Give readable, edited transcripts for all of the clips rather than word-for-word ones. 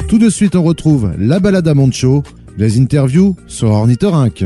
Tout de suite, on retrouve la balade à Moncho, les interviews sur Ornithorynque.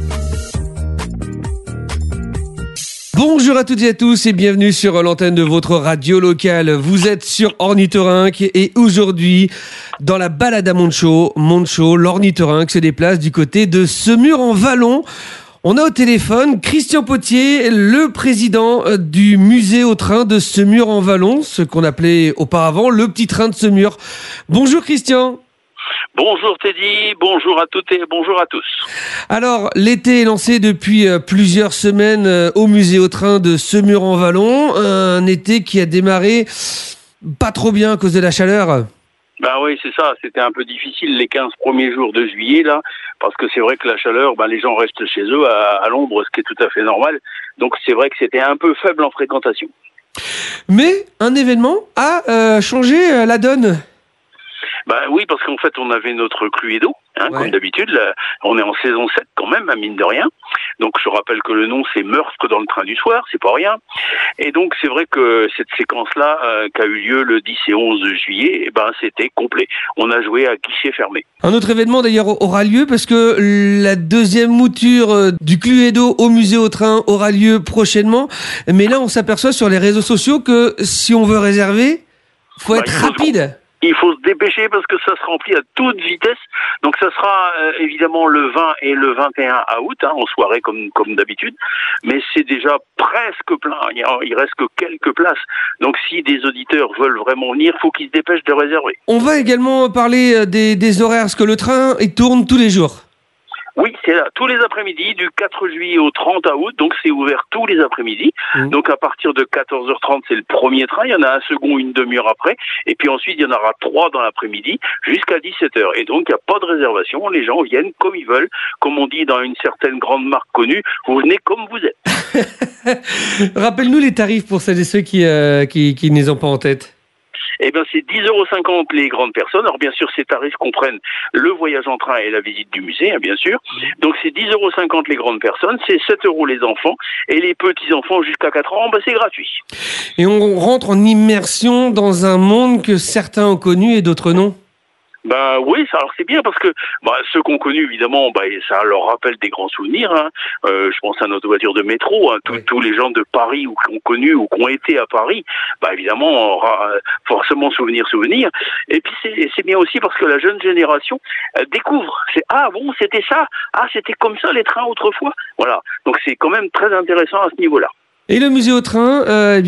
Bonjour à toutes et à tous et bienvenue sur l'antenne de votre radio locale. Vous êtes sur Ornithorynque et aujourd'hui, dans la balade à Moncho, l'Ornithorynque se déplace du côté de Semur-en-Vallon. On a au téléphone Christian Potier, le président du musée au train de Semur-en-Vallon, ce qu'on appelait auparavant le petit train de Semur. Bonjour Christian. Bonjour Teddy, bonjour à toutes et bonjour à tous. Alors, l'été est lancé depuis plusieurs semaines au musée au train de Semur-en-Vallon, un été qui a démarré pas trop bien à cause de la chaleur. Ben oui, c'est ça, c'était un peu difficile les 15 premiers jours de juillet là, parce que c'est vrai que la chaleur, les gens restent chez eux à l'ombre, ce qui est tout à fait normal. Donc c'est vrai que c'était un peu faible en fréquentation. Mais un événement a changé la donne. Oui, parce qu'en fait, on avait notre Cluedo, comme d'habitude. Là, on est en saison 7 quand même, mine de rien. Donc, je rappelle que le nom, c'est Meurtre dans le train du soir, c'est pas rien. Et donc, c'est vrai que cette séquence-là, qui a eu lieu le 10 et 11 juillet, c'était complet. On a joué à guichet fermé. Un autre événement, d'ailleurs, aura lieu parce que la deuxième mouture du Cluedo au musée au train aura lieu prochainement. Mais là, on s'aperçoit sur les réseaux sociaux que si on veut réserver, faut être rapide. Il faut se dépêcher parce que ça se remplit à toute vitesse. Donc ça sera évidemment le 20 et le 21 août, en soirée comme d'habitude. Mais c'est déjà presque plein. Il reste que quelques places. Donc si des auditeurs veulent vraiment venir, il faut qu'ils se dépêchent de réserver. On va également parler des horaires, parce que le train il tourne tous les jours. Oui, c'est là, tous les après-midi, du 4 juillet au 30 août, donc c'est ouvert tous les après-midi. Donc à partir de 14h30, c'est le premier train, il y en a un second une demi-heure après, et puis ensuite il y en aura 3 dans l'après-midi, jusqu'à 17h. Et donc il n'y a pas de réservation, les gens viennent comme ils veulent, comme on dit dans une certaine grande marque connue, vous venez comme vous êtes. Rappelle-nous les tarifs pour celles et ceux qui ne les ont pas en tête. C'est 10,50 € les grandes personnes. Alors bien sûr, ces tarifs comprennent le voyage en train et la visite du musée, bien sûr. Donc c'est 10,50 € les grandes personnes, c'est 7 € les enfants, et les petits-enfants jusqu'à 4 ans, c'est gratuit. Et on rentre en immersion dans un monde que certains ont connu et d'autres non. Oui, alors c'est bien parce que ceux qu'on connu évidemment, ça leur rappelle des grands souvenirs. Je pense à notre voiture de métro. Tous les gens de Paris ou qui ont connu ou qui ont été à Paris, évidemment, on aura forcément souvenir. Et puis c'est bien aussi parce que la jeune génération découvre. C'était ça. C'était comme ça les trains autrefois. Voilà. Donc c'est quand même très intéressant à ce niveau-là. Et le musée au train,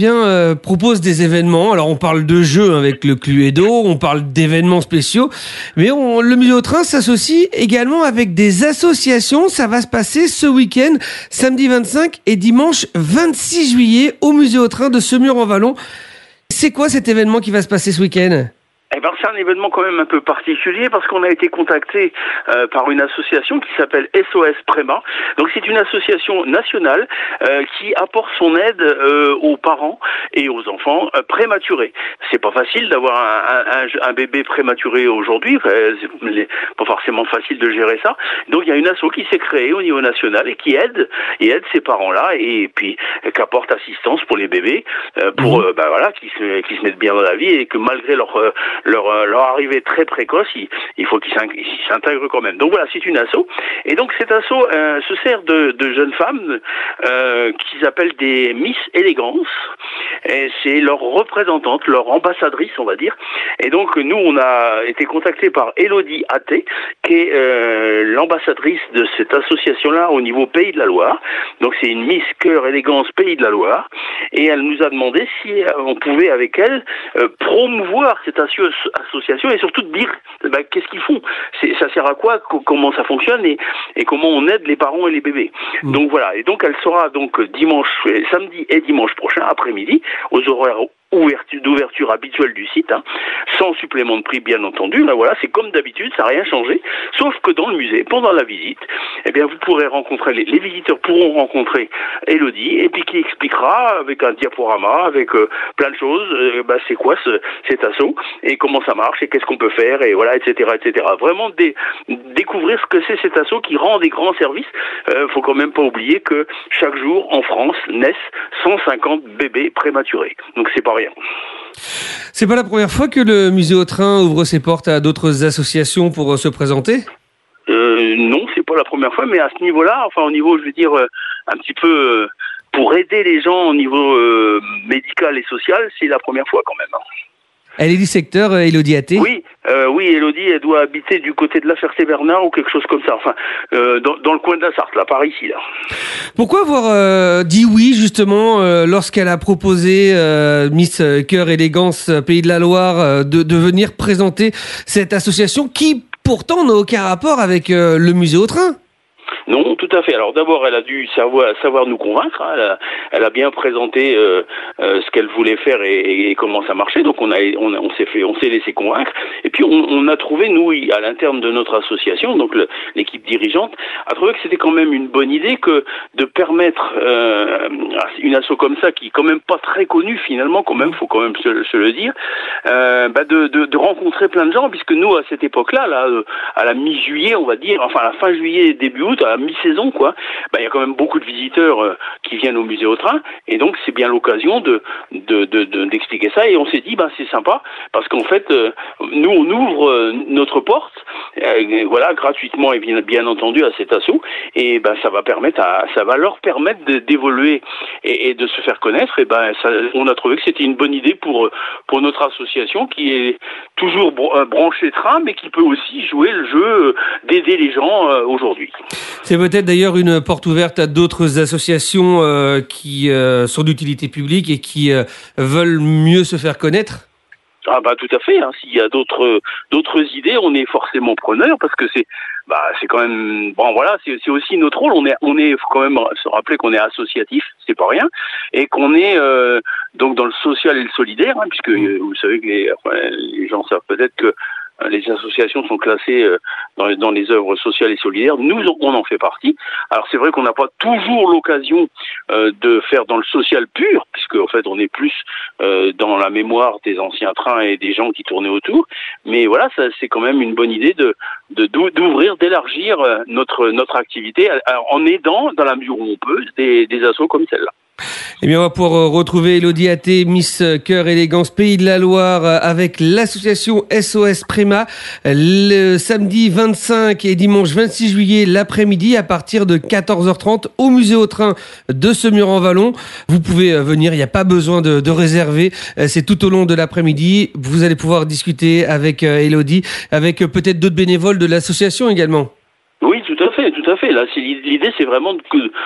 propose des événements. Alors on parle de jeux avec le Cluedo, on parle d'événements spéciaux, mais le musée au train s'associe également avec des associations. Ça va se passer ce week-end, samedi 25 et dimanche 26 juillet au musée au train de Semur-en-Vallon. C'est quoi cet événement qui va se passer ce week-end ? C'est un événement quand même un peu particulier parce qu'on a été contacté par une association qui s'appelle SOS Préma. Donc c'est une association nationale qui apporte son aide aux parents et aux enfants prématurés. C'est pas facile d'avoir un bébé prématuré aujourd'hui, c'est pas forcément facile de gérer ça. Donc il y a une asso qui s'est créée au niveau national et qui aide ces parents-là et puis qui apporte assistance pour les bébés pour qui se mettent bien dans la vie et que malgré leur arrivée très précoce, il faut qu'ils s'intègrent quand même. Donc voilà, c'est une asso. Et donc cet asso se sert de jeunes femmes qu'ils appellent des Miss Élégance. Et c'est leur représentante, leur ambassadrice, on va dire. Et donc nous, on a été contactés par Élodie Athé, qui est l'ambassadrice de cette association-là au niveau Pays de la Loire. Donc c'est une Miss Cœur Élégance Pays de la Loire. Et elle nous a demandé si on pouvait avec elle promouvoir cette association et surtout de dire qu'est-ce qu'ils font, ça sert à quoi, comment ça fonctionne et comment on aide les parents et les bébés. Donc voilà, et donc elle sera donc samedi et dimanche prochain après-midi aux horaires d'ouverture habituelle du site, sans supplément de prix bien entendu. Voilà, c'est comme d'habitude, ça n'a rien changé, sauf que dans le musée, pendant la visite, vous pourrez rencontrer, les visiteurs pourront rencontrer Élodie, et puis qui expliquera avec un diaporama, avec plein de choses, c'est quoi cet assaut, et comment ça marche, et qu'est-ce qu'on peut faire, et voilà, etc. Vraiment découvrir ce que c'est cet assaut qui rend des grands services. Faut quand même pas oublier que chaque jour, en France, naissent 150 bébés prématurés. Donc c'est pas rien. C'est pas la première fois que le musée au train ouvre ses portes à d'autres associations pour se présenter ? Non, c'est pas la première fois, mais à ce niveau-là, enfin au niveau, je veux dire, un petit peu pour aider les gens au niveau médical et social, c'est la première fois quand même. Elle est du secteur, Élodie Athé ? Oui, Élodie, elle doit habiter du côté de la Ferté-Bernard ou quelque chose comme ça. Enfin, dans le coin de la Sarthe, là, par ici, là. Pourquoi avoir dit oui, justement, lorsqu'elle a proposé Miss Cœur Élégance Pays de la Loire de venir présenter cette association qui, pourtant, n'a aucun rapport avec le musée au train ? Non, tout à fait. Alors d'abord, elle a dû savoir nous convaincre. Hein. Elle a bien présenté ce qu'elle voulait faire et comment ça marchait. Donc on s'est laissé convaincre. Et puis on a trouvé, nous, à l'interne de notre association, donc l'équipe dirigeante, a trouvé que c'était quand même une bonne idée que de permettre une asso comme ça, qui est quand même pas très connue finalement, quand même, faut quand même se le dire, de rencontrer plein de gens, puisque nous, à cette époque-là, là, à la mi-juillet, on va dire, enfin à la fin juillet, début août, à la mi-saison, quoi, il y a quand même beaucoup de visiteurs qui viennent au musée au train, et donc c'est bien l'occasion d'expliquer ça, et on s'est dit, c'est sympa, parce qu'en fait, nous, on ouvre notre porte, voilà, gratuitement et bien entendu à cet asso, et ça va leur permettre d'évoluer et de se faire connaître, et on a trouvé que c'était une bonne idée pour notre association, qui est toujours branchée train, mais qui peut aussi jouer le jeu d'aider les gens aujourd'hui. C'est peut-être d'ailleurs une porte ouverte à d'autres associations qui sont d'utilité publique et qui veulent mieux se faire connaître. Ah tout à fait. Hein. S'il y a d'autres idées, on est forcément preneur, parce que c'est quand même c'est aussi notre rôle. On est quand même se rappeler qu'on est associatif, c'est pas rien, et qu'on est donc dans le social et le solidaire, hein, puisque vous savez que les gens savent peut-être que les associations sont classées dans les œuvres sociales et solidaires. Nous, on en fait partie. Alors c'est vrai qu'on n'a pas toujours l'occasion de faire dans le social pur, puisque en fait on est plus dans la mémoire des anciens trains et des gens qui tournaient autour. Mais voilà, ça, c'est quand même une bonne idée d'ouvrir, d'élargir notre activité en aidant, dans la mesure où on peut, des assos comme celle-là. Eh bien, on va pouvoir retrouver Élodie Athé, Miss Cœur Élégance Pays de la Loire, avec l'association SOS Préma, le samedi 25 et dimanche 26 juillet l'après-midi à partir de 14h30 au musée au train de Semur-en-Vallon. Vous pouvez venir, il n'y a pas besoin de réserver, c'est tout au long de l'après-midi. Vous allez pouvoir discuter avec Élodie, avec peut-être d'autres bénévoles de l'association également. Oui, tout à fait. Là, l'idée, c'est vraiment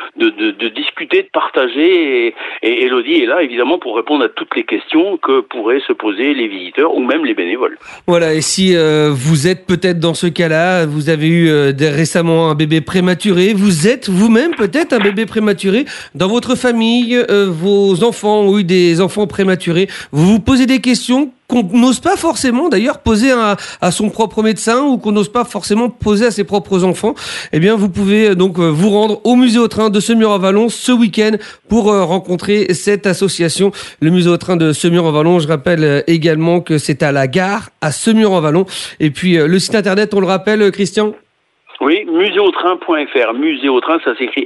de discuter, de partager, et Élodie est là, évidemment, pour répondre à toutes les questions que pourraient se poser les visiteurs ou même les bénévoles. Voilà, et si vous êtes peut-être dans ce cas-là, vous avez eu récemment un bébé prématuré, vous êtes vous-même peut-être un bébé prématuré, dans votre famille, vos enfants ont eu des enfants prématurés, vous vous posez des questions qu'on n'ose pas forcément d'ailleurs poser à son propre médecin, ou qu'on n'ose pas forcément poser à ses propres enfants, eh bien vous pouvez donc vous rendre au musée au train de Semur-en-Vallon ce week-end pour rencontrer cette association, le musée au train de Semur-en-Vallon. Je rappelle également que c'est à la gare à Semur-en-Vallon, et puis le site internet, on le rappelle, Christian? Oui, muséautrain.fr. Musée au train, ça s'écrit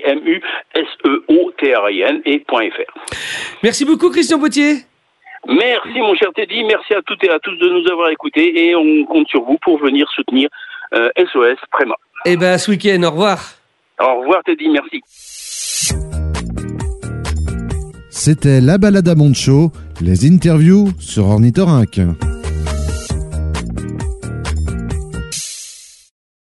MUSEOTRIN et .fr. Merci beaucoup, Christian Bautier. Merci mon cher Teddy, merci à toutes et à tous de nous avoir écoutés, et on compte sur vous pour venir soutenir SOS Préma. Eh ben, ce week-end, au revoir. Au revoir Teddy, merci. C'était la balade à Moncho, les interviews sur Ornithorynque.